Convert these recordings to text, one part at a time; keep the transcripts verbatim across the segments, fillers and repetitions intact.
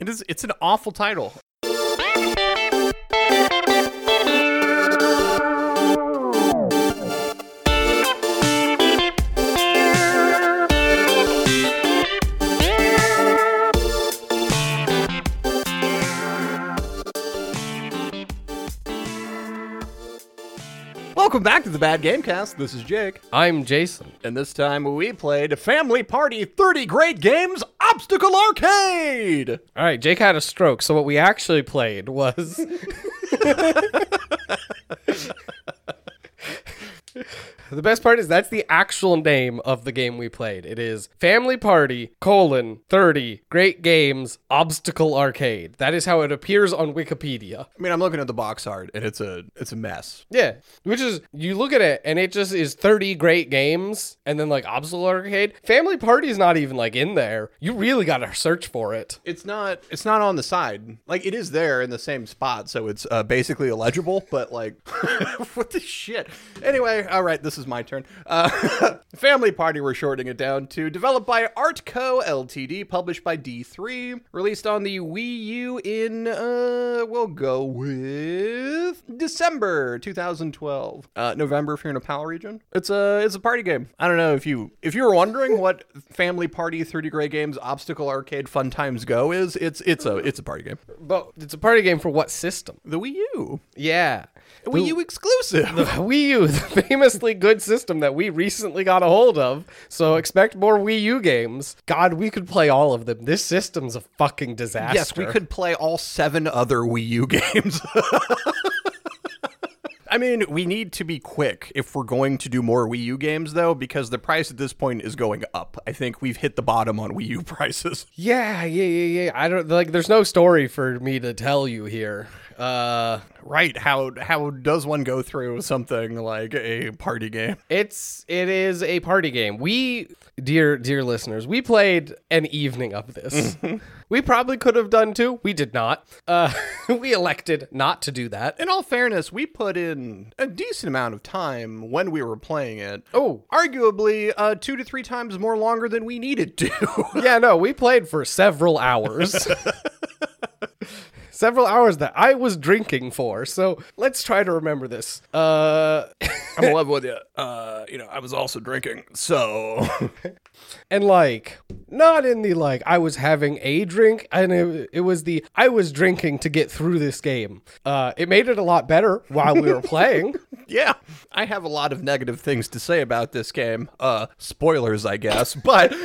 It is. It's an awful title. Welcome back to the Bad Gamecast. This is Jake. I'm Jason. And this time we played Family Party thirty Great Games Obstacle Arcade. All right, Jake had a stroke, so what we actually played was... The best part is that's the actual name of the game we played. It is Family Party, colon, thirty, Great Games, Obstacle Arcade. That is how it appears on Wikipedia. I mean, I'm looking at the box art, and it's a it's a mess. Yeah, which is, you look at it, and it just is thirty Great Games, and then, like, Obstacle Arcade. Family Party is not even, like, in there. You really gotta search for it. It's not It's not on the side. Like, it is there in the same spot, so it's uh, basically illegible, but, like, what the shit? Anyway, all right, this is my turn. Uh, Family Party, we're shorting it down to, developed by Artco Ltd, published by D three, released on the Wii U in, uh, we'll go with December two thousand twelve. Uh, November if you're in a PAL region. It's a, it's a party game. I don't know if you, if you were wondering what Family Party thirty Great Games Obstacle Arcade Fun Times Go is, it's, it's a, it's a party game. But it's a party game for what system? The Wii U. Yeah. The Wii U exclusive. The Wii U, the famously good system that we recently got a hold of. So expect more Wii U games. God, we could play all of them. This system's a fucking disaster. Yes, we could play all seven other Wii U games. I mean, we need to be quick if we're going to do more Wii U games, though, because the price at this point is going up. I think we've hit the bottom on Wii U prices. Yeah, yeah, yeah, yeah. I don't, like, there's no story for me to tell you here. Uh, right. How how does one go through something like a party game? It's it is a party game. We, dear dear listeners, we played an evening of this. We probably could have done two. We did not. Uh, we elected not to do that. In all fairness, we put in a decent amount of time when we were playing it. Oh, arguably uh, two to three times more longer than we needed to. Yeah, no, we played for several hours. Several hours that I was drinking for. So let's try to remember this. Uh, I'm in love with you. Uh, you know, I was also drinking. So, and like, not in the like, I was having a drink, and it, it was the I was drinking to get through this game. Uh, it made it a lot better while we were playing. Yeah, I have a lot of negative things to say about this game. Uh, spoilers, I guess, but.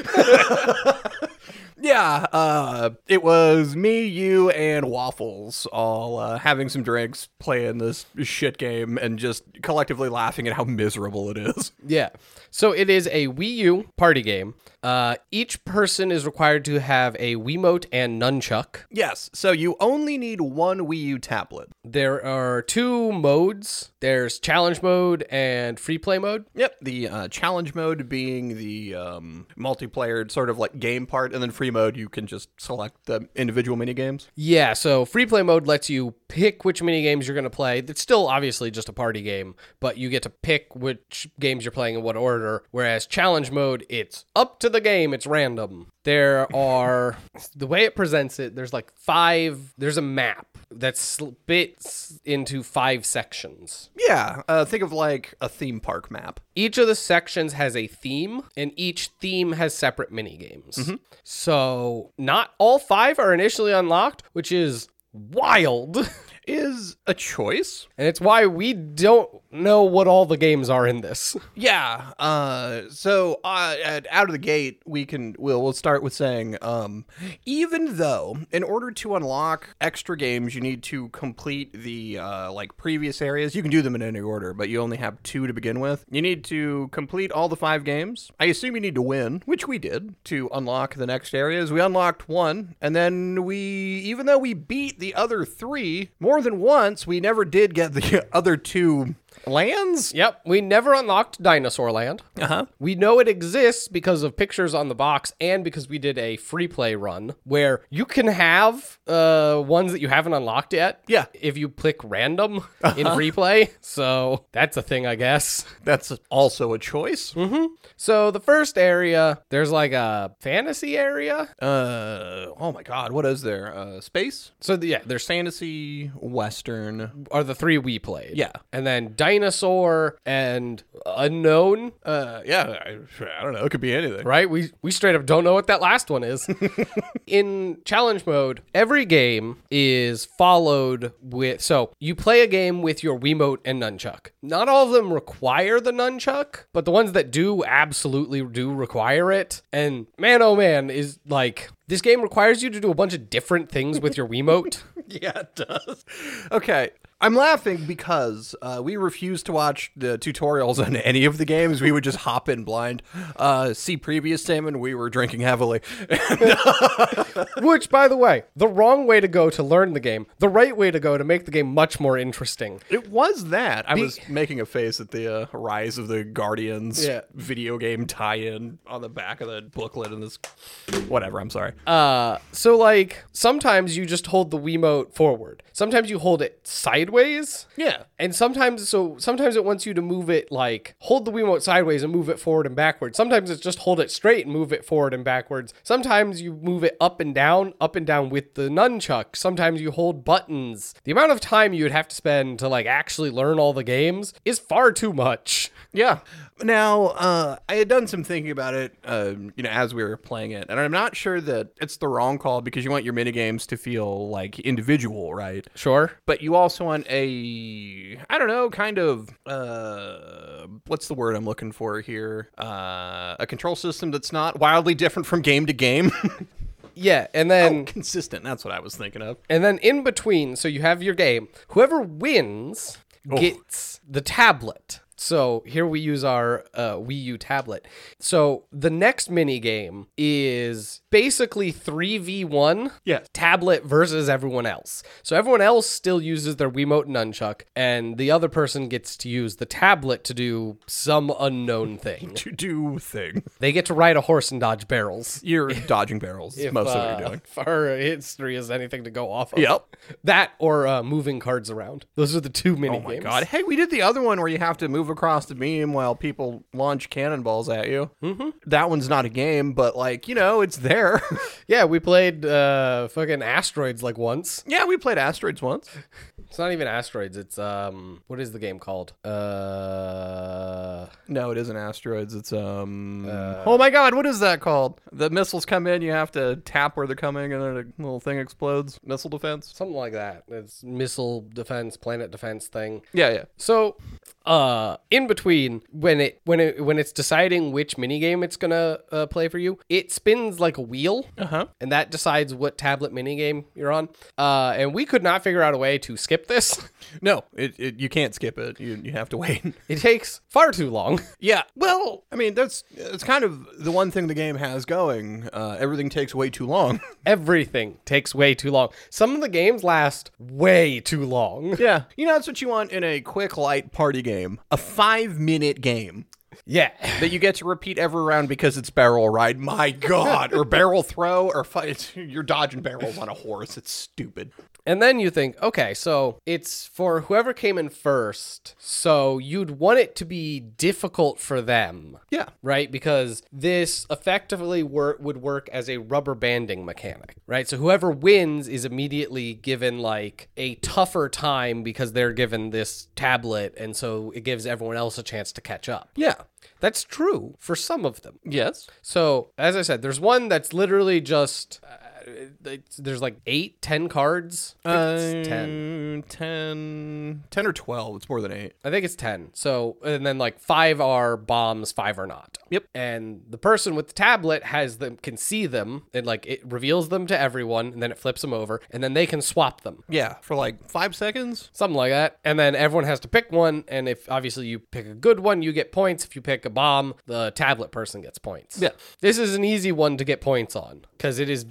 Yeah, uh, it was me, you, and Waffles all uh, having some drinks, playing this shit game, and just collectively laughing at how miserable it is. Yeah. So it is a Wii U party game. Uh, each person is required to have a Wiimote and nunchuck. Yes, so you only need one Wii U tablet. There are two modes. There's challenge mode and free play mode. Yep, the uh, challenge mode being the um, multiplayer sort of like game part, and then free mode you can just select the individual mini games. Yeah, so free play mode lets you pick which mini games you're going to play. It's still obviously just a party game, but you get to pick which games you're playing in what order, whereas challenge mode, it's up to the game, it's random. There are, the way it presents it, there's like five, there's a map that splits into five sections. Yeah, uh, think of like a theme park map. Each of the sections has a theme, and each theme has separate mini games. Mm-hmm. So not all five are initially unlocked, which is wild. Is a choice. And it's why we don't know what all the games are in this. Yeah. Uh, so uh, at, out of the gate, we can we'll we'll start with saying, um, even though in order to unlock extra games, you need to complete the uh, like previous areas. You can do them in any order, but you only have two to begin with. You need to complete all the five games. I assume you need to win, which we did, to unlock the next areas. We unlocked one, and then we, even though we beat the other three more than once, we never did get the other two Lands? Yep, we never unlocked Dinosaur Land. Uh-huh. We know it exists because of pictures on the box and because we did a free play run where you can have uh, ones that you haven't unlocked yet. Yeah. If you click random in free play. So that's a thing, I guess. That's also a choice. Mm-hmm. So the first area, there's like a fantasy area. Uh, oh my god, what is there? Uh, space? So the, yeah, There's fantasy, western. are the three we played. Yeah. And then dinosaur and unknown. Uh, yeah, I, I don't know. It could be anything. Right? We we straight up don't know what that last one is. In challenge mode, every game is followed with... So, you play a game with your Wiimote and nunchuck. Not all of them require the nunchuck, but the ones that do absolutely do require it. And man, oh man, is like... This game requires you to do a bunch of different things with your Wiimote. Yeah, it does. Okay. I'm laughing because uh, we refused to watch the tutorials on any of the games. We would just hop in blind. Uh, see previous statement, we were drinking heavily. Which, by the way, the wrong way to go to learn the game. The right way to go to make the game much more interesting. It was that. I was making a face at the uh, Rise of the Guardians Yeah. video game tie-in on the back of the booklet and this... Whatever, I'm sorry. Uh, so like, sometimes you just hold the Wiimote forward. Sometimes you hold it sideways. Yeah. And sometimes, so sometimes it wants you to move it like, hold the Wiimote sideways and move it forward and backwards. Sometimes it's just hold it straight and move it forward and backwards. Sometimes you move it up and down, up and down with the nunchuck. Sometimes you hold buttons. The amount of time you would have to spend to like actually learn all the games is far too much. Yeah. Now, uh, I had done some thinking about it, uh, you know, as we were playing it, and I'm not sure that it's the wrong call because you want your minigames to feel like individual, right? Sure. But you also want a, I don't know, kind of, uh, what's the word I'm looking for here? Uh, a control system that's not wildly different from game to game. Yeah, and then Oh, consistent. That's what I was thinking of. and then in between, so you have your game. Whoever wins gets the tablet. So here we use our uh, Wii U tablet. So the next mini game is basically three v one Yes. tablet versus everyone else. So everyone else still uses their Wiimote and nunchuck, and the other person gets to use the tablet to do some unknown thing. To do thing. They get to ride a horse and dodge barrels. You're dodging barrels. Is If, most of uh, what you're doing. If our history is anything to go off of. Yep. That or uh, moving cards around. Those are the two mini Oh my games. god. Hey, we did the other one where you have to move across the beam while people launch cannonballs at you. Mm-hmm. That one's not a game, but like, you know, it's there. Yeah, we played uh, fucking Asteroids like once. Yeah, we played Asteroids once. It's not even Asteroids. It's, um, what is the game called? Uh, No, it isn't Asteroids. It's, um... oh my god, what is that called? The missiles come in, you have to tap where they're coming, and then a little thing explodes. Missile defense? something like that. It's missile defense, planet defense thing. Yeah, yeah. So, uh, in between, when it when it when it's deciding which minigame it's gonna uh, play for you, it spins like a wheel, Uh-huh. and that decides what tablet minigame you're on. Uh, and we could not figure out a way to skip this. No, it, it you can't skip it. You you have to wait. It takes far too long. Yeah, well, I mean, that's it's kind of the one thing the game has going. Uh, everything takes way too long. Everything takes way too long. Some of the games last way too long. Yeah, you know, that's what you want in a quick, light party game. A five-minute game Yeah. that you get to repeat every round because it's barrel ride. My God. Or barrel throw, or fight. You're dodging barrels on a horse. It's stupid. And then you think, okay, so it's for whoever came in first. So you'd want it to be difficult for them. Yeah. Right? Because this effectively wor- would work as a rubber banding mechanic, right? So whoever wins is immediately given like a tougher time because they're given this tablet. And so it gives everyone else a chance to catch up. Yeah. That's true for some of them. Yes. So, as I said, there's one that's literally just, uh, it's, there's like eight, ten cards. I think it's ten. Uh, ten. ten or twelve. It's more than eight. I think it's ten. So, and then like five are bombs, five are not. Yep. And the person with the tablet has them, can see them, and like it reveals them to everyone, and then it flips them over, and then they can swap them. Yeah. For like five seconds. Something like that. And then everyone has to pick one, and if obviously you pick a good one, you get points. If you pick a bomb, the tablet person gets points. Yeah. This is an easy one to get points on, because it is very hard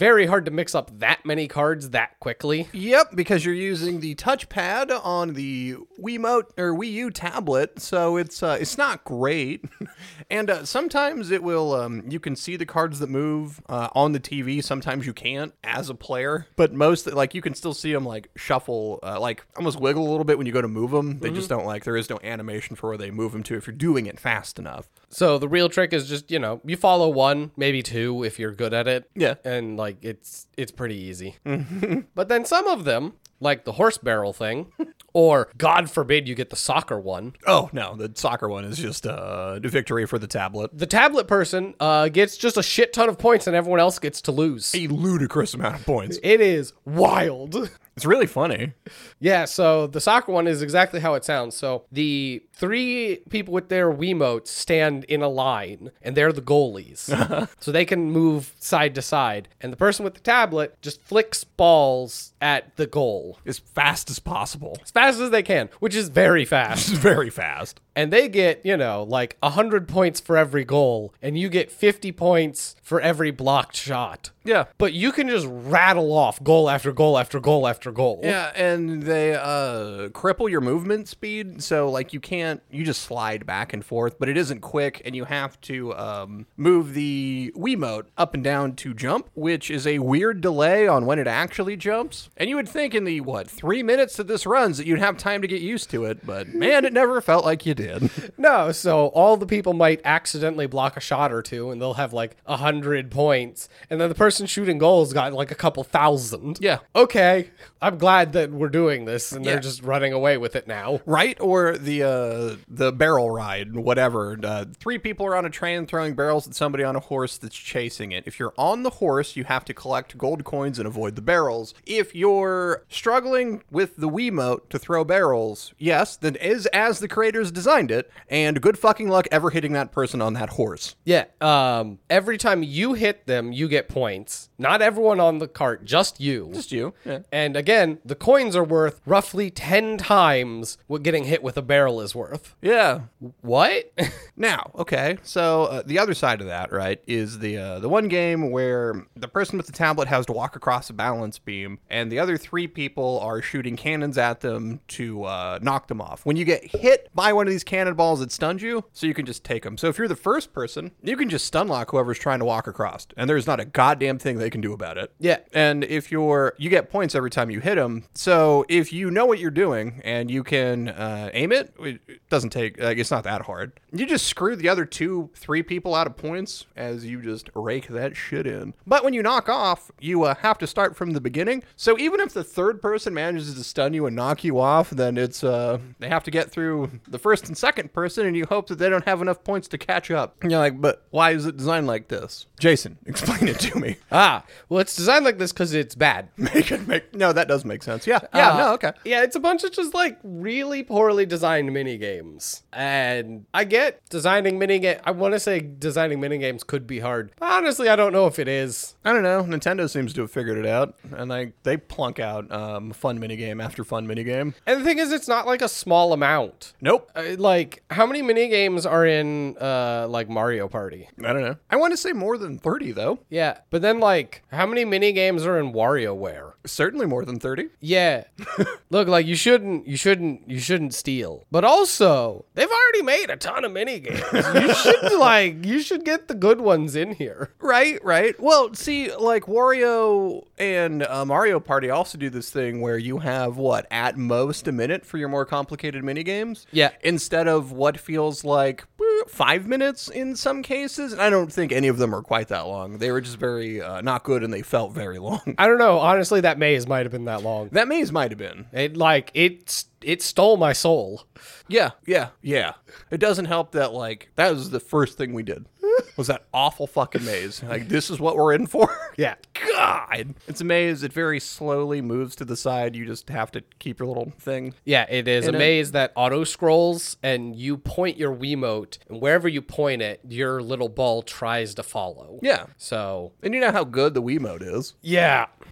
to mix up that many cards that quickly. Yep, because you're using the touchpad on the Wiimote or Wii U tablet, so it's uh, it's not great. And uh, sometimes it will, um, you can see the cards that move uh, on the T V. Sometimes you can't as a player, but most, like, you can still see them like shuffle, uh, like almost wiggle a little bit when you go to move them. They mm-hmm. just don't like, there is no animation for where they move them to if you're doing it fast enough. So the real trick is just, you know, you follow one, maybe two if you're good at it. Yeah. And like, it's, it's pretty easy. But then some of them, like the horse barrel thing, or God forbid you get the soccer one. Oh, no, the soccer one is just uh, a victory for the tablet. The tablet person uh, gets just a shit ton of points and everyone else gets to lose. A ludicrous amount of points. It is wild. It's really funny. Yeah, so the soccer one is exactly how it sounds. So the three people with their Wiimotes stand in a line, and they're the goalies. So they can move side to side. And the person with the tablet just flicks balls at the goal. As fast as possible. As fast as they can, which is very fast. Very fast. And they get, you know, like one hundred points for every goal, and you get fifty points for every blocked shot. Yeah. But you can just rattle off goal after goal after goal after goal. Yeah, and they uh, cripple your movement speed, so, like, you can't, you just slide back and forth, but it isn't quick, and you have to um, move the Wiimote up and down to jump, which is a weird delay on when it actually jumps. And you would think in the, what, three minutes that this runs that you'd have time to get used to it, but, man, it never felt like you did. No, so all the people might accidentally block a shot or two, and they'll have, like, a hundred points, and then the person shooting goals got, like, a couple thousand. Yeah. Okay, I'm glad that we're doing this, and Yeah. they're just running away with it now. Right? Or the uh, the barrel ride, whatever. Uh, three people are on a train throwing barrels at somebody on a horse that's chasing it. If you're on the horse, you have to collect gold coins and avoid the barrels. If you're struggling with the Wiimote to throw barrels, yes, then is as the creators designed it, and good fucking luck ever hitting that person on that horse. Yeah, um, every time you hit them, you get points. Not everyone on the cart, just you. Just you. Yeah. And again, the coins are worth roughly ten times what getting hit with a barrel is worth. Yeah. What? Now, okay, so uh, the other side of that, right, is the uh, the one game where the person with the tablet has to walk across a balance beam, and the other three people are shooting cannons at them to uh, knock them off. When you get hit by one of these cannonballs, it stuns you, so you can just take them. So if you're the first person, you can just stun lock whoever's trying to walk across, and there's not a goddamn thing they can do about it. Yeah. And if you're, you get points every time you hit them, so if you know what you're doing, and you can uh, aim it, it doesn't take, like, it's not that hard. You just screw the other two, three people out of points as you just rake that shit in. But when you knock off, you uh, have to start from the beginning. So even if the third person manages to stun you and knock you off, then it's, uh, they have to get through the first and second person, and you hope that they don't have enough points to catch up. And you're like, but why is it designed like this? Jason, explain it to me. Ah, well, it's designed like this because it's bad. Make it make, no, that does make sense. Yeah, yeah, Uh, no, okay. Yeah, it's a bunch of just like really poorly designed mini games. And I get designing mini game. I want to say designing mini games could be hard. But honestly, I don't know if it is. I don't know. Nintendo seems to have figured it out, and like they plunk out um, fun minigame after fun minigame. And the thing is, it's not like a small amount. Nope. Uh, like, how many mini games are in uh, like Mario Party? I don't know. I want to say more than thirty, though. Yeah, but then like, how many mini games are in WarioWare? Certainly more than thirty. Yeah. Look, like you shouldn't, you shouldn't, you shouldn't steal. But also, they've already made a ton of mini games. You should like, you should get the good ones in here. Right, right. Well, see, like Wario and uh, Mario Party also do this thing where you have what, at most a minute for your more complicated mini games. Yeah. Instead of what feels like eh, five minutes in some cases. And I don't think any of them are quite that long. They were just very uh, not good, and they felt very long. I don't know. Honestly, that maze might have been that long. That maze might have been. It like it it stole my soul. Yeah, yeah, yeah. It doesn't help that, like, that was the first thing we did. Was that awful fucking maze. Like, this is what we're in for? Yeah. God. It's a maze. It very slowly moves to the side. You just have to keep your little thing. Yeah, it is In a a- maze that auto scrolls, and you point your Wiimote, and wherever you point it, your little ball tries to follow. Yeah. So, And you know how good the Wiimote is. yeah.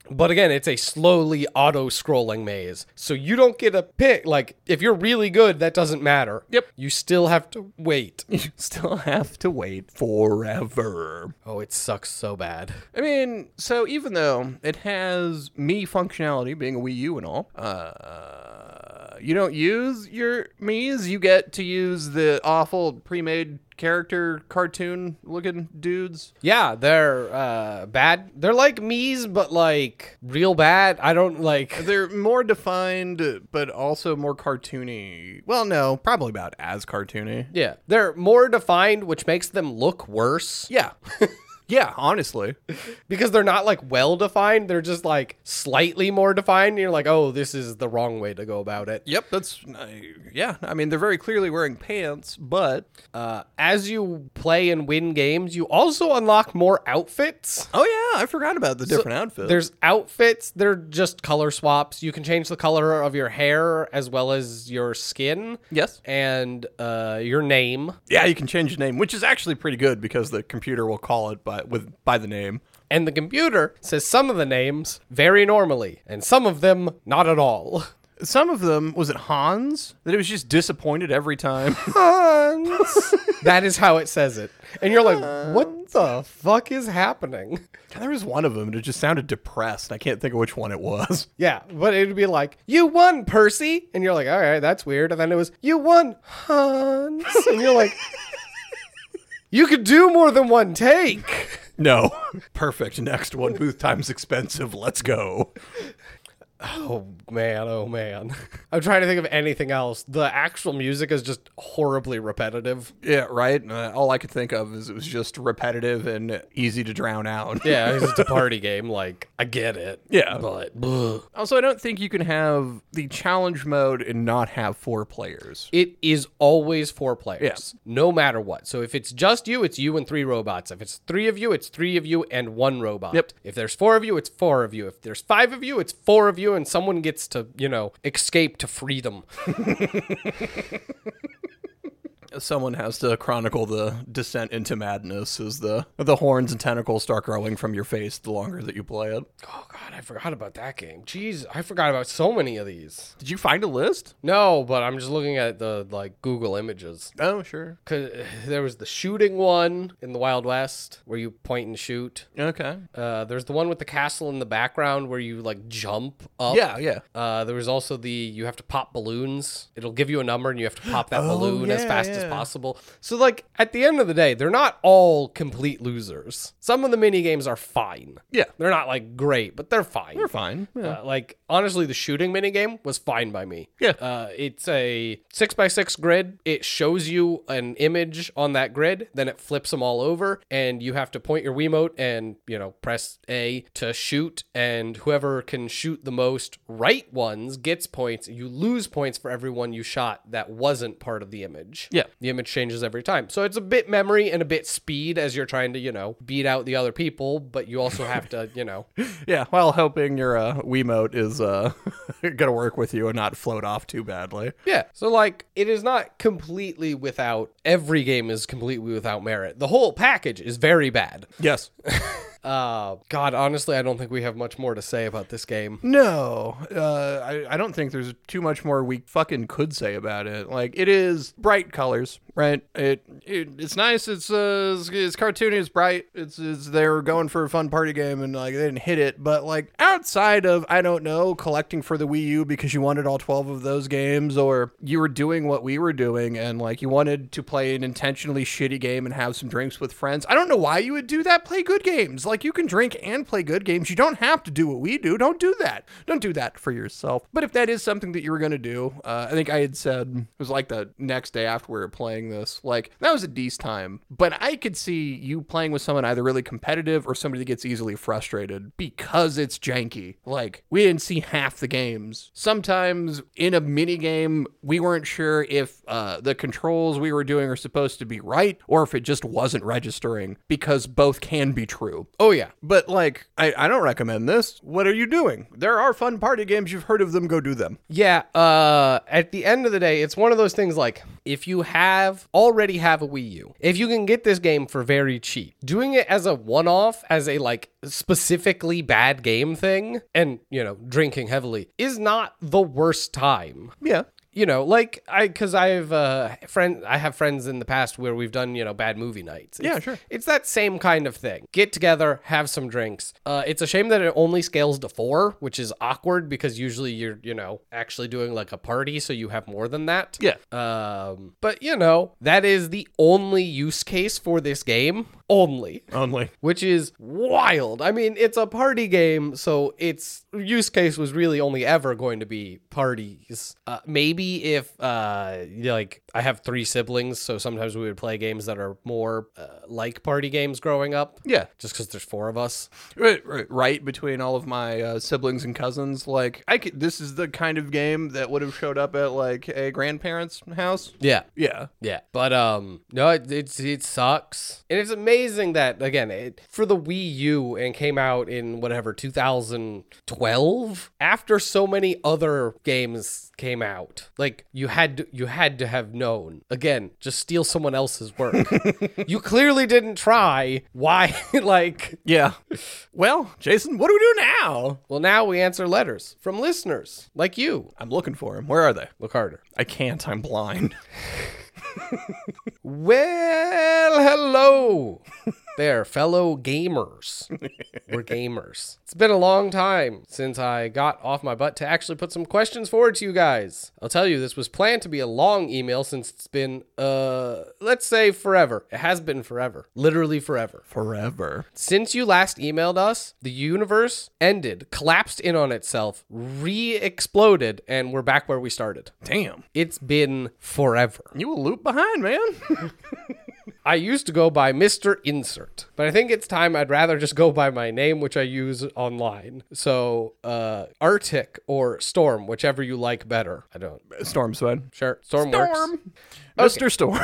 But again, it's a slowly auto-scrolling maze. So you don't get a pick. Like, if you're really good, that doesn't matter. Yep. You still have to wait. You still have to wait forever. Oh, it sucks so bad. I mean, so even though it has me functionality, being a Wii U and all, uh, you don't use your Mii's. You get to use the awful pre-made character cartoon looking dudes. Yeah, they're uh, bad. They're like Mii's, but like real bad. I don't like. They're more defined, but also more cartoony. Well, no, probably about as cartoony. Yeah, they're more defined, which makes them look worse. Yeah. Yeah, honestly. Because they're not like well defined. They're just like slightly more defined. And you're like, oh, this is the wrong way to go about it. Yep, that's, uh, yeah. I mean, they're very clearly wearing pants, but. Uh, as you play and win games, you also unlock more outfits. Oh, yeah, I forgot about the different so outfits. There's outfits. They're just color swaps. You can change the color of your hair as well as your skin. Yes. And uh, your name. Yeah, you can change your name, which is actually pretty good because the computer will call it by with by the name. And the computer says some of the names very normally, and some of them not at all. Some of them, was it Hans? That it was just disappointed every time. Hans. That is how it says it. And you're like, what the fuck is happening? There was one of them, and it just sounded depressed. I can't think of which one it was. Yeah, but it would be like, you won, Percy. And you're like, all right, that's weird. And then it was, you won, Hans. And you're like, you could do more than one take. No. Perfect. Next one. Booth time's expensive. Let's go. Oh, man. Oh, man. I'm trying to think of anything else. The actual music is just horribly repetitive. Yeah, right? Uh, all I could think of is it was just repetitive and easy to drown out. Yeah, it's just a party game. Like, I get it. Yeah. But, ugh. Also, I don't think you can have the challenge mode and not have four players. It is always four players. Yes. No matter what. So if it's just you, it's you and three robots. If it's three of you, it's three of you and one robot. Yep. If there's four of you, it's four of you. If there's five of you, it's four of you, and someone gets to, you know, escape to freedom. Someone has to chronicle the descent into madness as the the horns and tentacles start growing from your face the longer that you play it. Oh, God, I forgot about that game. Jeez, I forgot about so many of these. Did you find a list? No, but I'm just looking at the, like, Google images. Oh, sure. Because there was the shooting one in the Wild West where you point and shoot. Okay. Uh, there's the one with the castle in the background where you, like, jump up. Yeah, yeah. Uh, there was also the, you have to pop balloons. It'll give you a number and you have to pop that Oh, balloon as yeah, fast yeah. as possible. So, like, at the end of the day, they're not all complete losers. Some of the mini games are fine. Yeah. They're not, like, great, but they're fine. They're fine. Yeah. Uh, like, honestly, the shooting mini game was fine by me. Yeah. Uh, it's a six by six grid. It shows you an image on that grid, then it flips them all over, and you have to point your Wiimote and, you know, press A to shoot, and whoever can shoot the most right ones gets points. You lose points for every one you shot that wasn't part of the image. Yeah. The image changes every time. So it's a bit memory and a bit speed as you're trying to, you know, beat out the other people, but you also have to, you know. Yeah, while hoping your uh, Wiimote is uh, going to work with you and not float off too badly. Yeah. So, like, it is not completely without, every game is completely without merit. The whole package is very bad. Yes. Uh, God, honestly, I don't think we have much more to say about this game. No, uh, I, I don't think there's too much more we fucking could say about it. Like, it is bright colors, right? It, it it's nice. It's uh, it's, it's cartoony. It's bright. It's, it's they were going for a fun party game and like they didn't hit it. But like outside of I don't know collecting for the Wii U because you wanted all twelve of those games, or you were doing what we were doing and like you wanted to play an intentionally shitty game and have some drinks with friends. I don't know why you would do that. Play good games. Like you can drink and play good games. You don't have to do what we do. Don't do that. Don't do that for yourself. But if that is something that you were going to do, uh, I think I had said it was like the next day after we were playing this, like that was a decent time. But I could see you playing with someone either really competitive or somebody that gets easily frustrated because it's janky. Like we didn't see half the games. Sometimes in a mini game, we weren't sure if uh, the controls we were doing are supposed to be right or if it just wasn't registering because both can be true. Oh, yeah. But, like, I, I don't recommend this. What are you doing? There are fun party games. You've heard of them. Go do them. Yeah, uh, at the end of the day, it's one of those things like, if you have already have a Wii U, if you can get this game for very cheap, doing it as a one-off, as a, like, specifically bad game thing, and, you know, drinking heavily, is not the worst time. Yeah. You know, like I, because I've uh, friend, I have friends in the past where we've done, you know, bad movie nights. It's, Yeah, sure. It's that same kind of thing. Get together, have some drinks. Uh, it's a shame that it only scales to four, which is awkward because usually you're, you know, actually doing like a party, so you have more than that. Yeah. Um, but you know, that is the only use case for this game. Only. Only. Which is wild. I mean, it's a party game, so its use case was really only ever going to be parties. Uh, maybe if, uh, like, I have three siblings, so sometimes we would play games that are more uh, like party games growing up. Yeah. Just because there's four of us. Right, right, right between all of my uh, siblings and cousins. Like, I could, this is the kind of game that would have showed up at, like, a grandparent's house. Yeah. Yeah. Yeah. But, um, no, it, it's, it sucks. And it's amazing that, again, it, for the Wii U and came out in whatever, two thousand twelve, after so many other games came out. Like, you had to, you had to have known. Again, just steal someone else's work. You clearly didn't try. Why? Like, Yeah. Well, Jason, what do we do now? well, now we answer letters from listeners like you. I'm looking for them. Where are they? Look harder. I can't. I'm blind. Well, hello there, fellow gamers. We're gamers. It's been a long time since I got off my butt to actually put some questions forward to you guys. I'll tell you, this was planned to be a long email since it's been, uh, let's say forever. It has been forever. Literally forever. Forever. Since you last emailed us, the universe ended, collapsed in on itself, re-exploded, and we're back where we started. Damn. It's been forever. You a loop behind, man. I used to go by Mister Insert, but I think it's time I'd rather just go by my name, which I use online. So, uh, Arctic or Storm, whichever you like better. I don't. Storm Sweat. Sure. Storm, Storm. works. Mister Storm.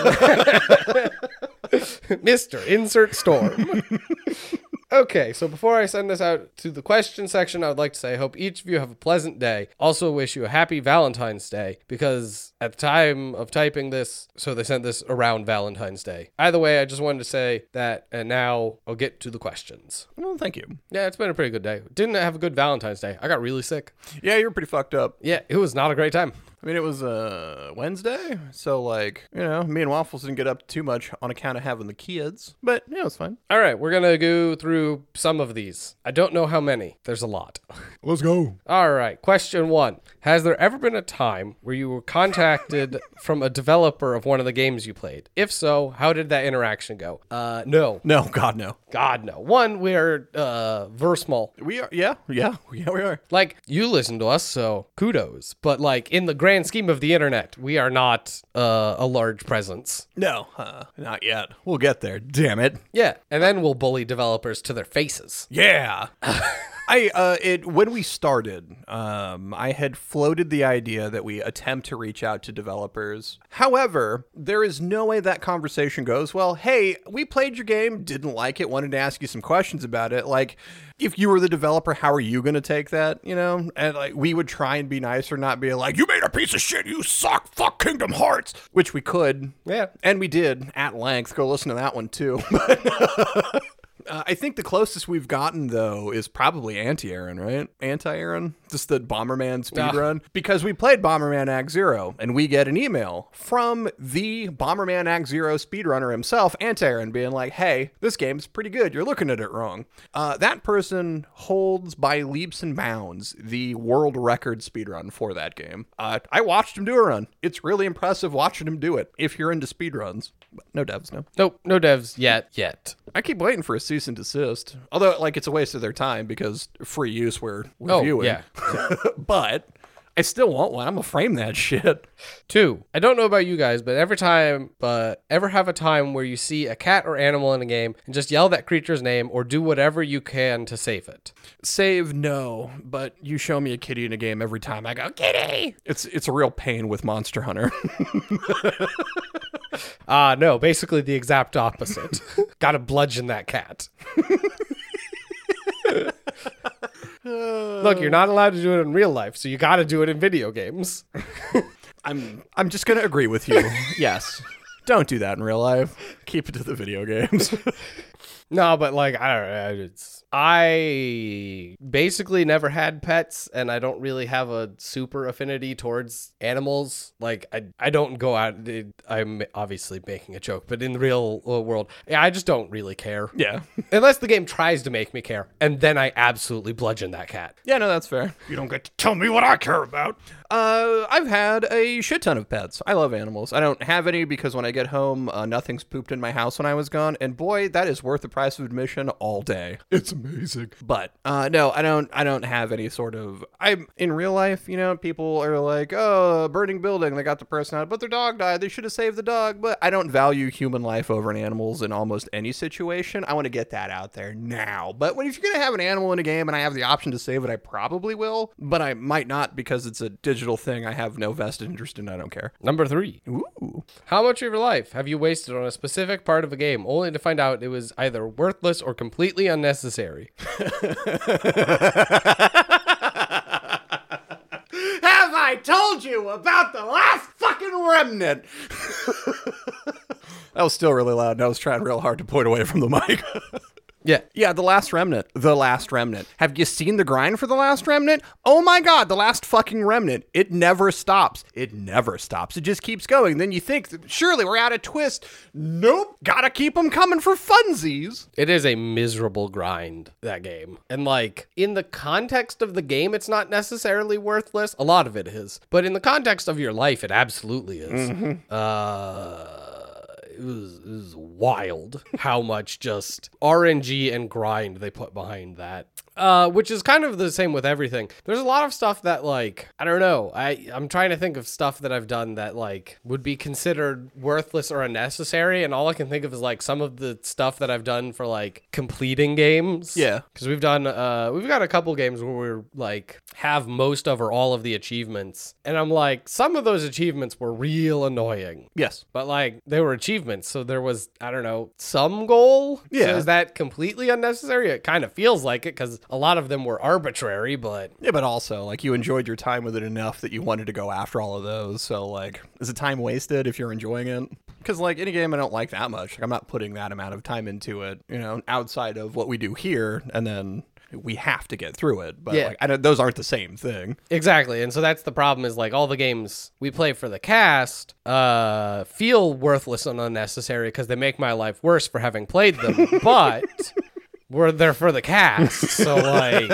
Mister Insert Storm. Okay, so before I send this out to the question section, I would like to say I hope each of you have a pleasant day. Also wish you a happy Valentine's Day, because at the time of typing this, so they sent this around Valentine's Day. Either way, I just wanted to say that, and now I'll get to the questions. Well, thank you. Yeah, it's been a pretty good day. Didn't have a good Valentine's Day. I got really sick. Yeah, you're pretty fucked up. Yeah, it was not a great time. I mean, it was uh, Wednesday, so, like, you know, me and Waffles didn't get up too much on account of having the kids, but, yeah, it was fine. All right, we're going to go through some of these. I don't know how many. There's a lot. Let's go. All right, question one. Has there ever been a time where you were contacted from a developer of one of the games you played? If so, how did that interaction go? Uh, no. No, God, no. God, no. One, we're uh, Versmall. We are, yeah, yeah, yeah, we are. Like, you listen to us, so kudos. But, like, in the grand scheme of the internet, we are not uh, a large presence. No, uh, not yet. We'll get there, damn it. Yeah, and then we'll bully developers to their faces. Yeah. I uh it when we started, um I had floated the idea that we attempt to reach out to developers. However, there is no way that conversation goes, well, hey, we played your game, didn't like it, wanted to ask you some questions about it. Like, if you were the developer, how are you going to take that, you know? And like, we would try and be nicer, not be like, you made a piece of shit, you suck, fuck Kingdom Hearts, which we could. Yeah. And we did at length. Go listen to that one too. Uh, I think the closest we've gotten, though, is probably Anti-Aaron, right? Anti-Aaron? Just the Bomberman speedrun? Ah. Because we played Bomberman Act Zero, and we get an email from the Bomberman Act Zero speedrunner himself, Anti-Aaron, being like, hey, this game's pretty good. You're looking at it wrong. Uh, that person holds by leaps and bounds the world record speedrun for that game. Uh, I watched him do a run. It's really impressive watching him do it, if you're into speedruns. No devs, no. Nope, no devs yet, yet. I keep waiting for a cease and desist. Although, like, it's a waste of their time because free use we're reviewing. Oh, yeah. But I still want one. I'm gonna frame that shit. Two, I don't know about you guys, but every time, but ever have a time where you see a cat or animal in a game and just yell that creature's name or do whatever you can to save it? Save, no. But you show me a kitty in a game every time I go, kitty! It's, it's a real pain with Monster Hunter. Ah, uh, no, basically the exact opposite. Gotta bludgeon that cat. Look, you're not allowed to do it in real life, so you got to do it in video games. I'm I'm just gonna agree with you. Yes, don't do that in real life. Keep it to the video games. No, but like I don't know. It's I basically never had pets, and I don't really have a super affinity towards animals. Like I, I don't go out. I'm obviously making a joke, but in the real world, yeah, I just don't really care. Yeah. Unless the game tries to make me care, and then I absolutely bludgeon that cat. Yeah, no, that's fair. You don't get to tell me what I care about. Uh, I've had a shit ton of pets. I love animals. I don't have any because when I get home, uh, nothing's pooped in my house when I was gone, and boy, that is worth the price of admission all day. It's amazing. But uh, no, I don't. I don't have any sort of. I'm in real life. You know, people are like, "Oh, burning building. They got the person out, but their dog died. They should have saved the dog." But I don't value human life over an animal's in almost any situation. I want to get that out there now. But when if you're gonna have an animal in a game and I have the option to save it, I probably will. But I might not because it's a digital thing I have no vested interest in. I don't care. Number three. Ooh. How much of your life have you wasted on a specific part of a game only to find out it was either worthless or completely unnecessary? Have I told you about the last fucking remnant? That was still really loud, and I was trying real hard to point away from the mic. Yeah. Yeah, The Last Remnant. The Last Remnant. Have you seen the grind for The Last Remnant? Oh my god, The Last fucking Remnant. It never stops. It never stops. It just keeps going. Then you think, surely we're at a twist. Nope. Gotta keep them coming for funsies. It is a miserable grind, that game. And like, in the context of the game, it's not necessarily worthless. A lot of it is. But in the context of your life, it absolutely is. Mm-hmm. Uh... It was, it was wild how much just R N G and grind they put behind that. Uh, which is kind of the same with everything. There's a lot of stuff that, like, I don't know. I, I'm trying to think of stuff that I've done that, like, would be considered worthless or unnecessary. And all I can think of is, like, some of the stuff that I've done for, like, completing games. Yeah. Because we've done, uh, we've got a couple games where we're, like, have most of or all of the achievements. And I'm like, some of those achievements were real annoying. Yes. But, like, they were achievements. So there was, I don't know, some goal. Yeah. So is that completely unnecessary? It kind of feels like it because a lot of them were arbitrary, but... Yeah, but also, like, you enjoyed your time with it enough that you wanted to go after all of those. So, like, is it time wasted if you're enjoying it? Because, like, any game I don't like that much. Like, I'm not putting that amount of time into it, you know, outside of what we do here, and then we have to get through it. But, Yeah. like, I don't, those aren't the same thing. Exactly. And so that's the problem is, like, all the games we play for the cast uh, feel worthless and unnecessary because they make my life worse for having played them. But... we're there for the cast, so like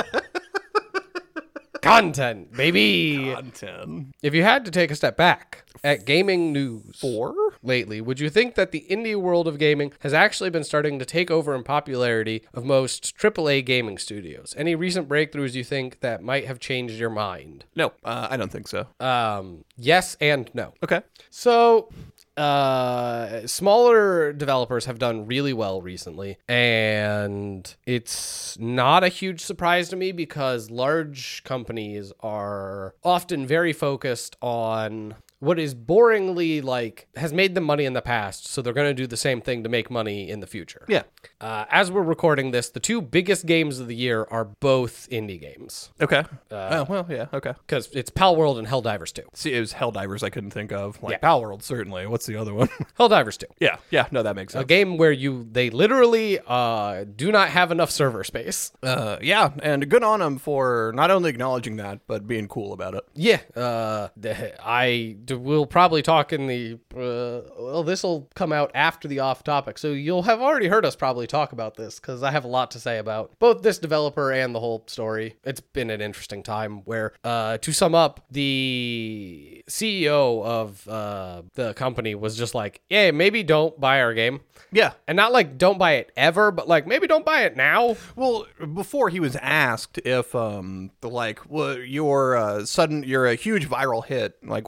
content, baby. Content. If you had to take a step back at gaming news Four? lately, would you think that the indie world of gaming has actually been starting to take over in popularity of most triple A gaming studios? Any recent breakthroughs you think that might have changed your mind? No, uh, I don't think so. Um, yes and no. Okay. So, uh, smaller developers have done really well recently, and it's not a huge surprise to me because large companies are often very focused on what is boringly like has made them money in the past, so they're going to do the same thing to make money in the future. Yeah. Uh, as we're recording this, the two biggest games of the year are both indie games. Okay. Uh, oh, well, yeah, okay. Because it's Pal World and Helldivers two. See, it was Helldivers I couldn't think of. Like, Yeah. Pal World, certainly. What's the other one? Helldivers two. yeah, yeah, no, that makes A sense. game where you they literally uh, do not have enough server space. Uh, yeah, and good on them for not only acknowledging that, but being cool about it. Yeah, uh, the- I d- will probably talk in the. Uh, well, this will come out after the off topic, so you'll have already heard us probably talk about this because I have a lot to say about both this developer and the whole story. It's been an interesting time where, uh, to sum up, the C E O of uh, the company was just like, "Yeah, maybe don't buy our game." Yeah. And not like don't buy it ever, but like maybe don't buy it now. Well, before he was asked if, um, the, like, well, you're uh, sudden, you're a huge viral hit. Like, what, what is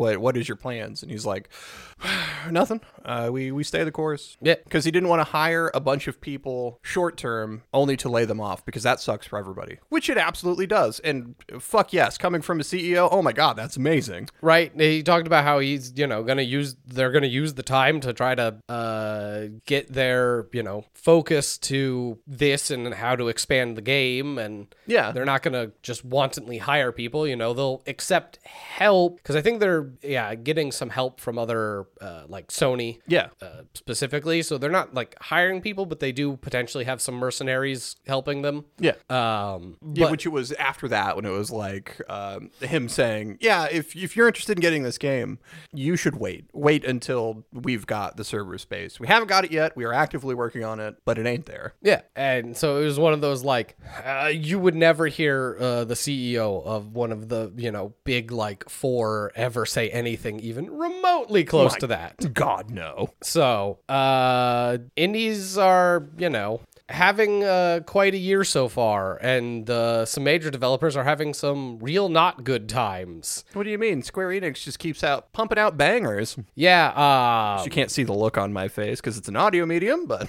is your plans? And he's like, nothing. Uh, we, we stay the course. Yeah. Because he didn't want to hire a bunch of people short term only to lay them off, because that sucks for everybody, which it absolutely does. And fuck yes, coming from a C E O, oh my God, that's amazing. Right. He talked about how he's, you know, going to use, they're going to use the time to try to uh, get their, you know, focus to this and how to expand the game. And Yeah. they're not going to just wantonly hire people, you know, they'll accept help, because I think they're, yeah, getting some help from other, uh, like Sony. Yeah. Uh, specifically, so they're not like hiring people, but they do potentially have some mercenaries helping them. Yeah. Um, Yeah, but- which it was after that when it was like um, him saying, yeah, if if you're interested in getting this game, you should wait. Wait until we've got the server space. We haven't got it yet. We are actively working on it, but it ain't there. Yeah, and so it was one of those like uh, you would never hear uh, the C E O of one of the, you know, big like four ever say anything even remotely close My to that. God, no. So, uh, indies are, you know, having uh, quite a year so far, and uh, some major developers are having some real not good times. What do you mean? Square Enix just keeps out pumping out bangers. Yeah, uh, You can't see the look on my face because it's an audio medium, but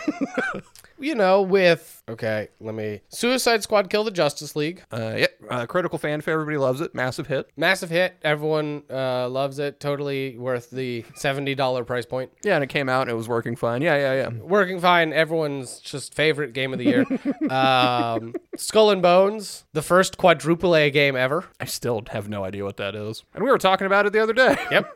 you know, with, okay, let me, Suicide Squad Kill the Justice League. uh, yeah, uh, critical fanfare. Everybody loves it. Massive hit. Massive hit. Everyone uh, loves it. Totally worth the seventy dollars price point. Yeah, and it came out and it was working fine. Yeah, yeah, yeah. Working fine. Everyone's just favorite game of the year. um, Skull and Bones, the first quadruple A game ever. I still have no idea what that is. And we were talking about it the other day. Yep.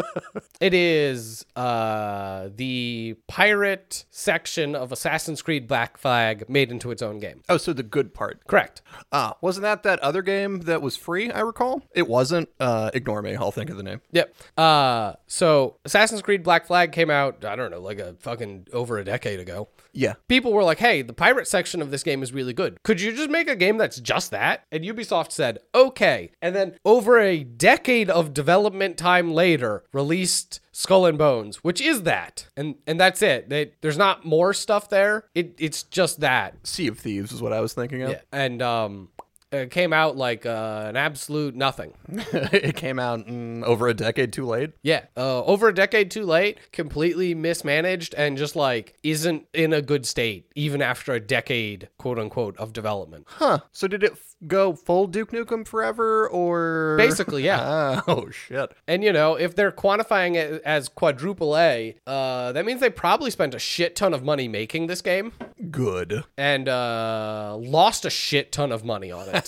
It is uh, the pirate section of Assassin's Creed Black Flag made into its own game. Oh, so the good part. Correct. Ah, wasn't that that other game that was free, I recall? It wasn't. Uh, ignore me. I'll think of the name. Yep. Uh, so Assassin's Creed Black Flag came out, I don't know, like a fucking over a decade ago. Yeah. People were like, hey, the pirate section of this game is really good. Could you just make a game that's just that? And Ubisoft said, okay. And then over a decade of development time later, released Skull and Bones, which is that. And and that's it. They, there's not more stuff there. It It's just that. Sea of Thieves is what I was thinking of. Yeah. And um, it came out like uh, an absolute nothing. It came out mm, over a decade too late. Yeah, uh, over a decade too late, completely mismanaged, and just like isn't in a good state, even after a decade, quote unquote, of development. Huh. So did it f- go full Duke Nukem Forever, or Basically, yeah. Oh shit. And you know, if they're quantifying it as quadruple A, uh, that means they probably spent a shit ton of money making this game Good. and uh, lost a shit ton of money on it.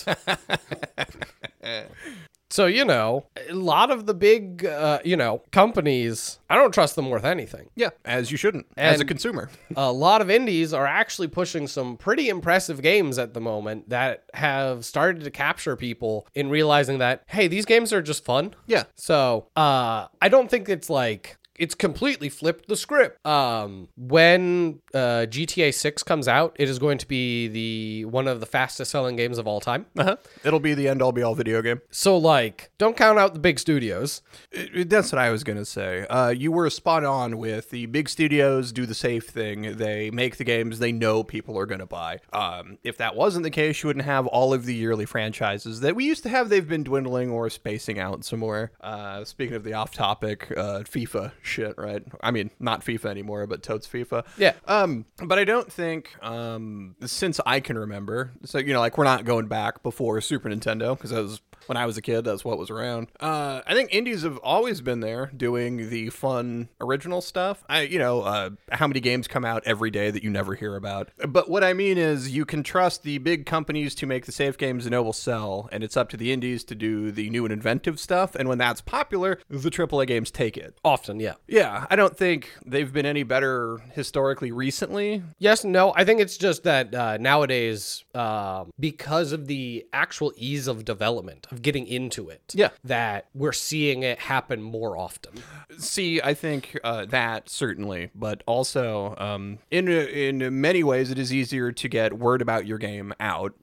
So, you know, a lot of the big, uh, you know, companies, I don't trust them worth anything. Yeah, as you shouldn't, as a And- consumer. A lot of indies are actually pushing some pretty impressive games at the moment that have started to capture people in realizing that, hey, these games are just fun. Yeah. So, uh, I don't think it's like it's completely flipped the script. Um, when uh, G T A six comes out, it is going to be the one of the fastest selling games of all time. Uh-huh. It'll be the end all be all video game. So, like, don't count out the big studios. It- it- that's what I was going to say. Uh, you were spot on with the big studios do the safe thing. They make the games they know people are going to buy. Um, if that wasn't the case, you wouldn't have all of the yearly franchises that we used to have. They've been dwindling or spacing out some more. Uh, speaking of the off topic, uh, FIFA shit, right? I mean, not FIFA anymore, but totes FIFA. Yeah. Um, but I don't think, um, since I can remember, so, you know, like we're not going back before Super Nintendo, because that was when I was a kid, that's what was around. Uh, I think indies have always been there doing the fun original stuff. I, you know, uh, how many games come out every day that you never hear about? But what I mean is you can trust the big companies to make the safe games and it will sell, and it's up to the indies to do the new and inventive stuff. And when that's popular, the triple A games take it. Often, yeah. Yeah, I don't think they've been any better historically recently. Yes and no. I think it's just that uh, nowadays, uh, because of the actual ease of development, of getting into it, Yeah. that we're seeing it happen more often. See, I think uh, that certainly, but also um, in in many ways, it is easier to get word about your game out.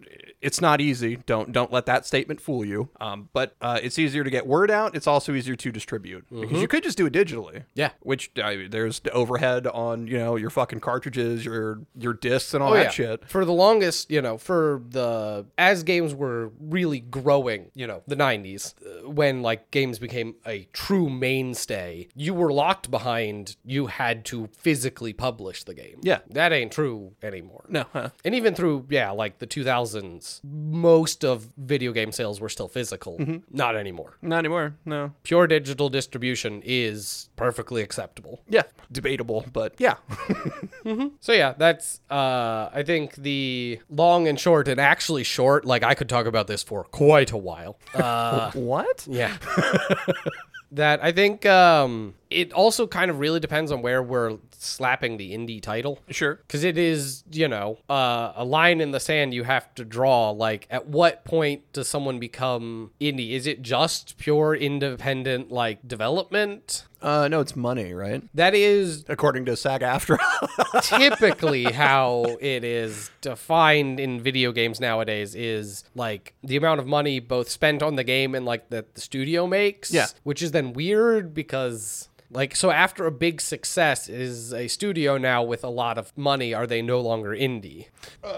it's not easy. Don't don't let that statement fool you. Um, but uh, it's easier to get word out. It's also easier to distribute because you could just do it digitally. Yeah. Which uh, there's the overhead on you know your fucking cartridges, your your discs, and all Oh, that yeah. shit. For the longest, you know, for the as games were really growing, you know, the nineties, uh, when like games became a true mainstay, you were locked behind. You had to physically publish the game. Yeah. That ain't true anymore. No, huh? And even through, yeah, like the two thousands, most of video game sales were still physical. Not anymore. Not anymore. No. Pure digital distribution is perfectly acceptable. Yeah, debatable, but yeah. So yeah, that's uh I think the long and short, and actually short, like I could talk about this for quite a while. Uh What? yeah. That I think um it also kind of really depends on where we're slapping the indie title. Sure. Because it is, you know, uh, a line in the sand you have to draw. Like, at what point does someone become indie? Is it just pure independent, like, development? Uh, no, it's money, right? That is According to SAG-AFTRA. typically how it is defined in video games nowadays, is like the amount of money both spent on the game and like that the studio makes. Yeah. Which is then weird because like, so after a big success, is a studio now with a lot of money, are they no longer indie?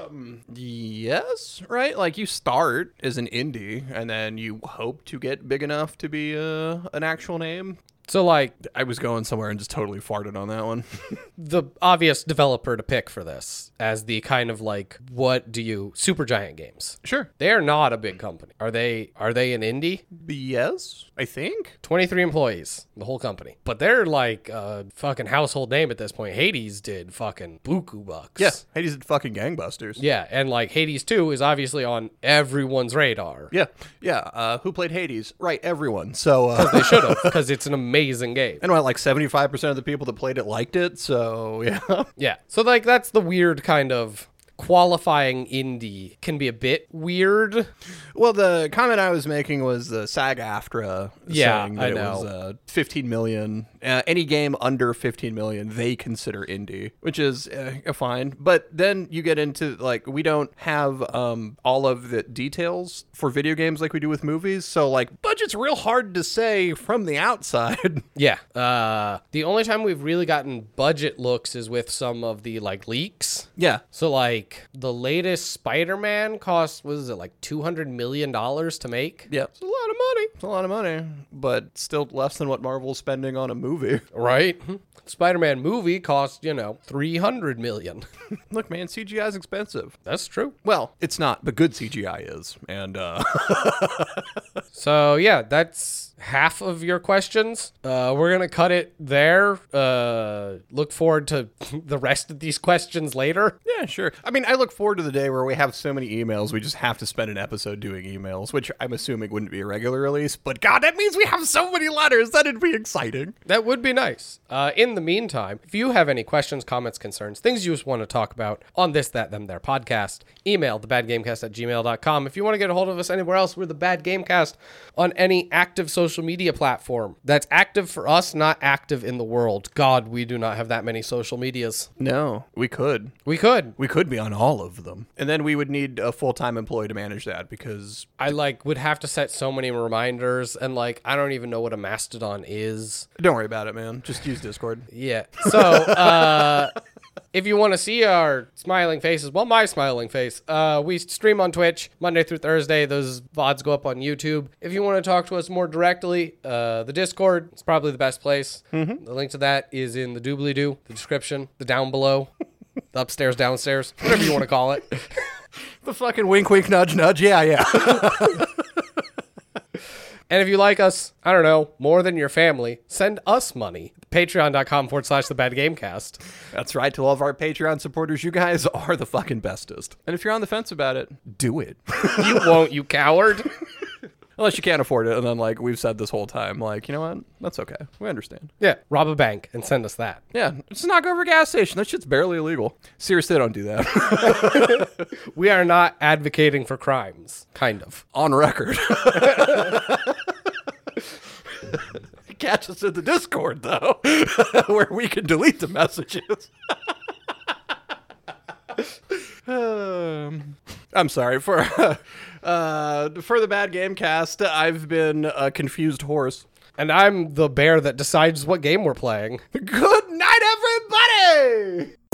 Yes, right? Like you start as an indie and then you hope to get big enough to be uh, an actual name. So like I was going somewhere and just totally farted on that one. the obvious developer to pick for this as the kind of like, what do you, Supergiant Games. Sure. They're not a big company. Are they, are they an indie? Yes, I think. twenty-three employees, the whole company. But they're like a fucking household name at this point. Hades did fucking buku bucks. Yeah, Hades did fucking gangbusters. Yeah, and like Hades two is obviously on everyone's radar. Yeah, yeah. Uh, who played Hades? Right, everyone. So uh, They should have, because it's an amazing game. and what, like seventy-five percent of the people that played it liked it. So yeah. Yeah. So like that's the weird kind of qualifying indie can be a bit weird. Well, the comment I was making was the SAG-AFTRA Yeah, saying that I it know. was uh, fifteen million. Uh, any game under fifteen million, they consider indie, which is uh, fine. But then you get into like we don't have um, all of the details for video games like we do with movies. So like budget's real hard to say from the outside. Yeah. Uh, the only time we've really gotten budget looks is with some of the like leaks. yeah. So like the latest Spider-Man cost, what is it, like two hundred million dollars to make? Yeah. It's a lot of money. It's a lot of money, but still less than what Marvel's spending on a movie. Right? Spider-Man movie cost, you know, three hundred million. Look, man, C G I is expensive. That's true. Well, it's not, but good C G I is. And uh So yeah, that's half of your questions. Uh, we're gonna cut it there. Uh, look forward to the rest of these questions later. yeah, sure. I mean, I look forward to the day where we have so many emails, we just have to spend an episode doing emails, which I'm assuming wouldn't be a regular release. But God, that means we have so many letters. That'd be exciting. That would be nice. Uh, in the meantime, if you have any questions, comments, concerns, things you just want to talk about on this, that, them, their podcast, email thebadgamecast at gmail dot com. If you want to get a hold of us anywhere else, we're the Bad Gamecast on any active social media platform. That's active for us, not active in the world. God, we do not have that many social medias. No, we could. We could. We could be on all of them. And then we would need a full-time employee to manage that because I like would have to set so many reminders, and like I don't even know what a Mastodon is. don't worry about it, man. Just use Discord. Yeah. So uh if you want to see our smiling faces, well, my smiling face, uh, we stream on Twitch Monday through Thursday. Those V O Ds go up on YouTube. If you want to talk to us more directly, uh, the Discord is probably the best place. Mm-hmm. The link to that is in the doobly-doo, the description, the down below, the upstairs, downstairs, whatever you want to call it. The fucking wink, wink, nudge, nudge. Yeah, yeah. And if you like us, I don't know, more than your family, send us money. Patreon.com forward slash the Bad Gamecast. That's right. To all of our Patreon supporters, you guys are the fucking bestest. And if you're on the fence about it, do it. You won't, you coward. Unless you can't afford it. And then, like we've said this whole time, like, you know what? That's okay. We understand. Yeah, rob a bank and send us that. Yeah. Just knock over a gas station. That shit's barely illegal. Seriously, don't do that. We are not advocating for crimes, kind of. On record. Catch us in the Discord, though, where we can delete the messages. um, I'm sorry for uh, for the Bad Game Cast. I've been a confused horse. And I'm the bear that decides what game we're playing. Good night, everybody!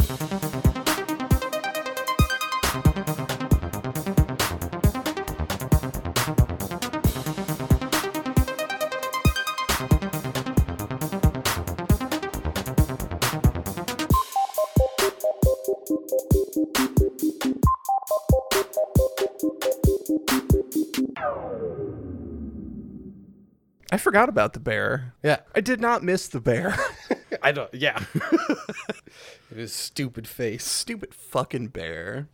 I forgot about the bear. Yeah. I did not miss the bear. I don't, yeah. His stupid face. Stupid fucking bear.